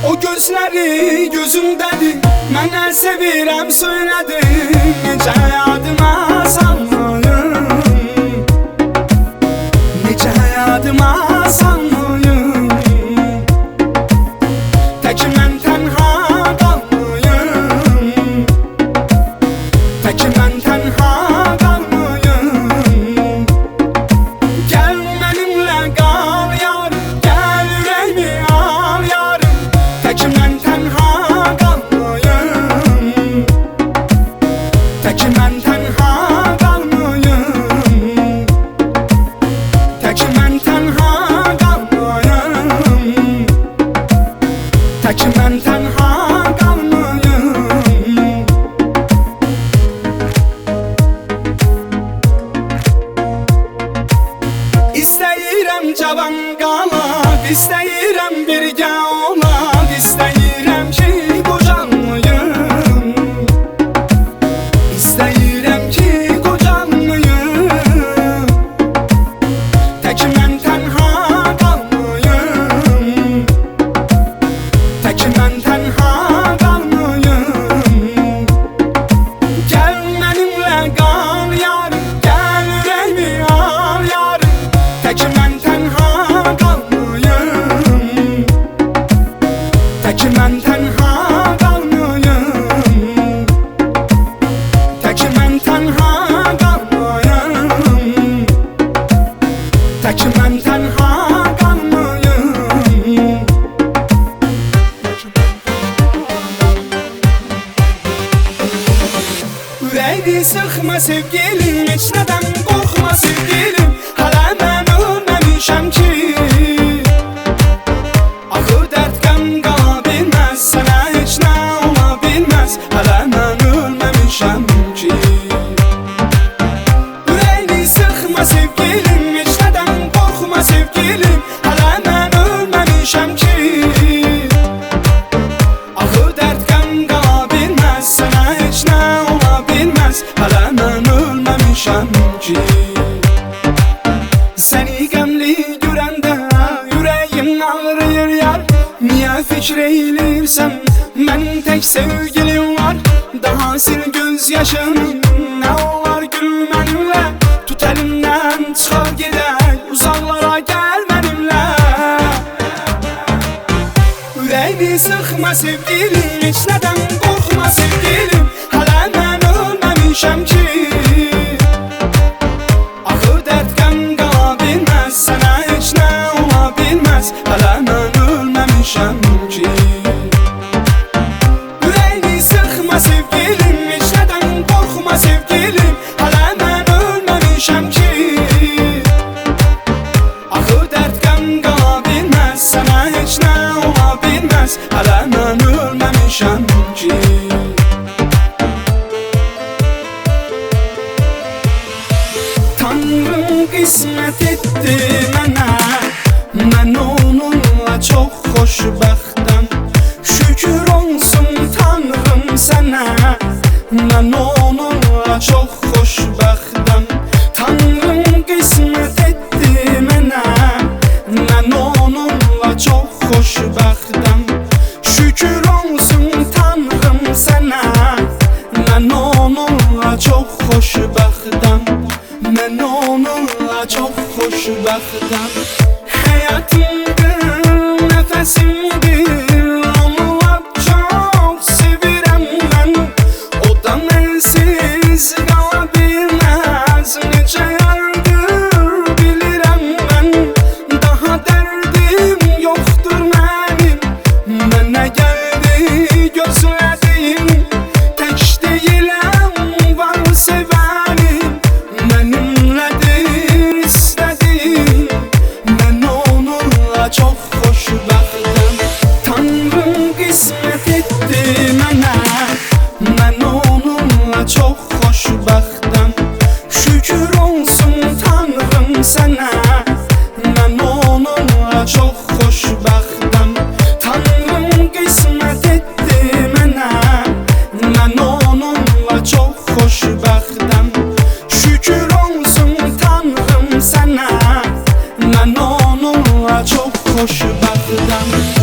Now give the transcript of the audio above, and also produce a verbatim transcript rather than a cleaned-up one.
O gözleri gözümdədir, mənə sevirəm söylədin. Necə hayatıma salmayım, necə hayatıma salmayım. Tək mən tənha qalmayım, tək mən tənha qalmayım. Gəl mənimlə qal yarım, gəl ürəyimi al yarım. Tək mən tənha qalmayım, tək mən tənha qalmayım. Tək mən tənha qalmayım, tək mən tənha qalmayım. İstəyirəm cavan qalaq, istəyirəm birgə olaq. İstəyirəm ki qocalmayım, istəyirəm ki qocalmayım. Tək mən tənha qalmayım, tək mən tənha qalmayım. Gəl mənimlə qal yarım, gəl ürəyimi al yarım. Tək mən tənha qalmayım, tək mən tənha qalmayım. Tək mən tənha qalmayım, tək mən tənha qalmayım. Ürəyini sıxma sevgilim, heç nədən qorxma sevgilim. Hələ mən ölməmişəm ki, axır dərd qəm qala bilməz, sənə heç nə ola bilməz. Hələ mən ölməmişəm ki. Ürəyini sıxma sevgilim, heç nədən qorxma sevgilim. Hələ mən ölməmişəm ki, axır dərd qəm qala bilməz, sənə heç nə ola bilməz. Hələ mən ölməmişəm ki. Səni qəmli görəndə ürəyim ağrıyır yar. Niyə fikir eylirsən, mənim tək sevgilim var. Daha sil göz yaşını, nə olar gül mənimlə. Tut əlimdən çıxar gedək, uzaqlara gəl mənimlə. Ürəyini sıxma sevgilim, heç nədən qorxma sevgilim. Hələ mən ölməmişəm ki, axır dərd qəm qala bilməz, sənə heç nə ola bilməz. Hələ mən ölməmişəm ki. Ürəyini sıxma sevgilim, heç nədən qorxma sevgilim. Hələ mən ölməmişəm ki, axır dərd qəm qala bilməz, sənə heç nə ola bilməz. Hələ mən ölməmişəm ki. Tanrım qismət etdi mənə, mən onunla çox xoşbəxtəm. Şükür olsun Tanrım sənə, mən onunla çox xoşbəxtəm. Tanrım qismət etdi mənə, mən onunla çox xoşbəxtəm. Şükür olsun Tanrım sənə, mən onunla çox xoşbəxtəm. Mən onunla çox xoşbəxtəm. Həyatımdır, nəfəsimdir, onunla çox sevirəm mən. O da mənsiz qala bilməz, necə yardır bilirəm mən. Daha dərdim yoxdur mənim, mənə gəldi gözlədim. Tək deyiləm, var sevənim, mənimlədir istədim. Mən onunla çox xoşbəxtəm. Tanrım qismət etdi mənə, mən onunla çox xoşbəxtəm. Şükür olsun Tanrım sənə, mən onunla çox xoşbəxtəm. Tanrım qismət etdi mənə, mən onunla çox xoşbəxtəm. Şükür olsun Tanrım sənə, mən onunla çox xoşbəxtəm.